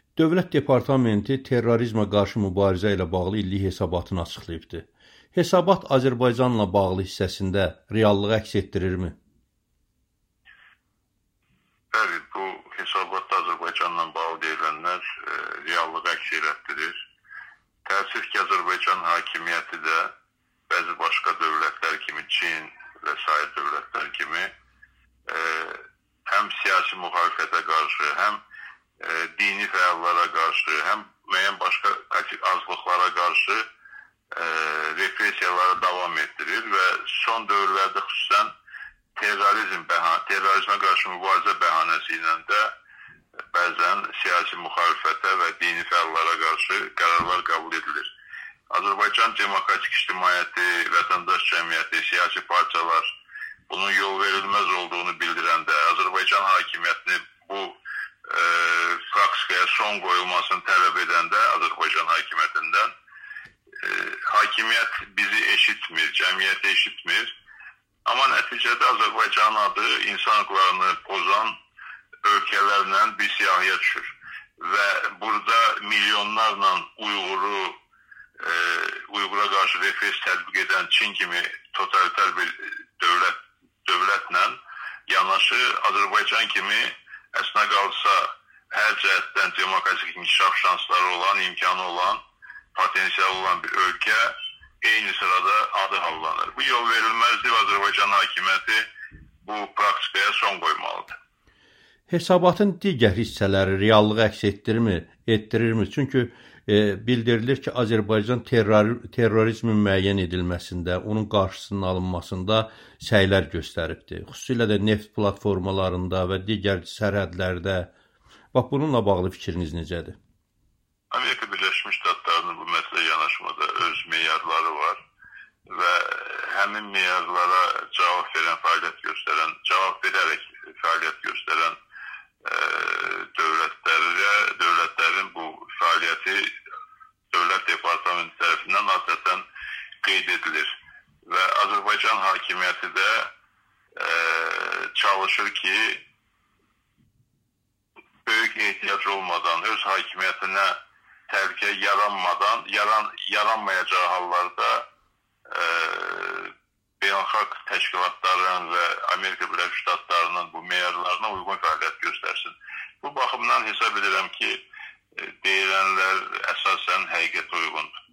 Dövlət Departamenti terrorizmə qarşı mübarizə ilə bağlı illik hesabatını açıqlayıbdı. Hesabat Azərbaycanla bağlı hissəsində reallığı əks etdirirmi? Bəli, bu hesabatda Azərbaycanla bağlı deyilənlər reallığı əks etdirir. Təəssüf ki, Azərbaycan hakimiyyəti də bəzi başqa dövlətlər kimi, Çin və sair dövlətlər kimi həm siyasi müxalifətə qarşı, həm dini fəallara qarşı, həm müəyyən başqa azlıqlara qarşı repressiyaları davam etdirir və son dövrlərdə xüsusən terrorizmə qarşı mübarizə bəhanəsi ilə də bəzən siyasi müxalifətə və dini fəallara qarşı qərarlar qəbul edilir. Azərbaycan demokratik ictimaiyyəti, vətəndaş cəmiyyəti, siyasi partiyalar bunun yol verilməz olduğunu bildirəndə, Azərbaycan hakimiyyətini bu praktikaya son qoyulmasını tələb edəndə Azərbaycan hakimiyyətindən hakimiyyət bizi eşitmir, cəmiyyəti eşitmir. Amma nəticədə Azərbaycanın adı insan hüquqlarını pozan ölkələrlə bir siyahıya düşür. Və burada milyonlarla Uyğura qarşı repressiya tətbiq edən Çin kimi totalitar bir dövlətlə yanaşı Azərbaycan kimi əslində qalsa hər cəhətdən demokratik inkişaf şansları olan, imkanı olan, potensial olan bir ölkə eyni sırada adı hallanır. Bu yol verilməzdir və Azərbaycan hakimiyyəti bu praktikaya son qoymalıdır. Hesabatın digər hissələri reallığı əks etdirirmi? Çünki bildirilir ki, Azərbaycan terrorizmin müəyyən edilməsində, onun qarşısının alınmasında səylər göstəribdir. Xüsusilə də neft platformalarında və digər sərhədlərdə. Bax, bununla bağlı fikriniz necədir? Amerika Birləşmiş Ştatlarının bu məsələyə yanaşmada öz meyarları var və həmin meyarlara cavab verərək fəaliyyət göstərən dövlətlərin bu fəaliyyəti Dövlət Departamenti tərəfindən adətən qeyd edilir. Və Azərbaycan hakimiyyəti də çalışır ki, böyük ehtiyac olmadan, öz hakimiyyətinə təhlükə yaranmayacağı hallarda beynəlxalq təşkilatların və Amerika Birləşmiş Ştatlarının bu meyarlarına uyğun fəaliyyət göstərsin. Bu baxımdan hesab edirəm ki, deyilənlər əsasən həqiqətə uyğundur.